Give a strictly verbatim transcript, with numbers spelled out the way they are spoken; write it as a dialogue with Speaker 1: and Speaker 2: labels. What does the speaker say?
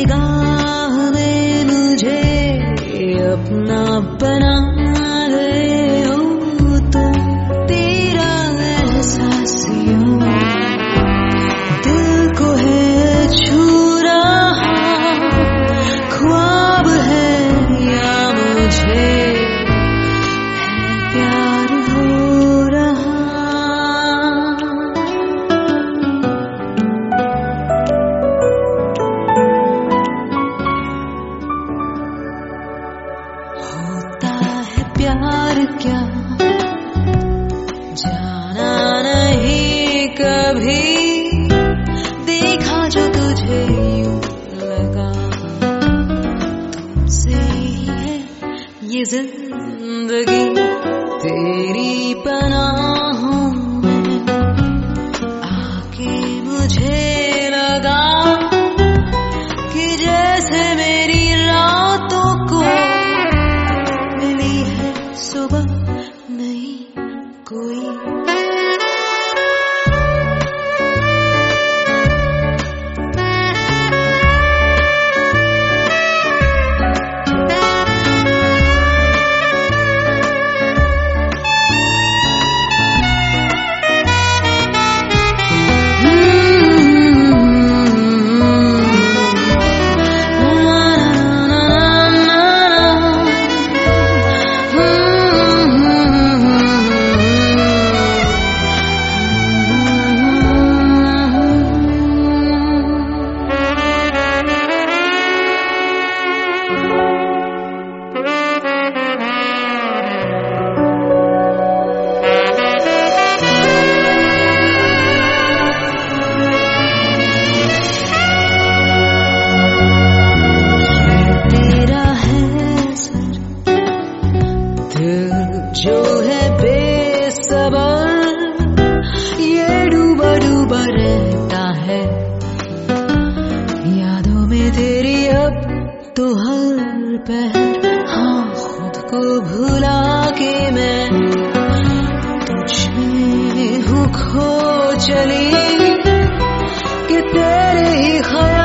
Speaker 1: निगाह में मुझे अपना बना गए हो तुम। तेरा एहसास यूं दिल को है छू रहा, ख्वाब है या मुझे है प्यार हो रहा। होता है प्यार क्या जाना नहीं कभी, देखा जो तुझे यूं लगा तुमसे ही है ये जिंदगी। तेरी पनाहों में आके मुझे लगा कि जैसे मेरी रातों को मिली है सुबह नहीं कोई। जो है बेसबर ये डूबा डूबा रहता है यादों में तेरी अब तो हर पहर। हाँ खुद को भुला के मैं तुझ में हूँ खो चली कि तेरे ही ख्याल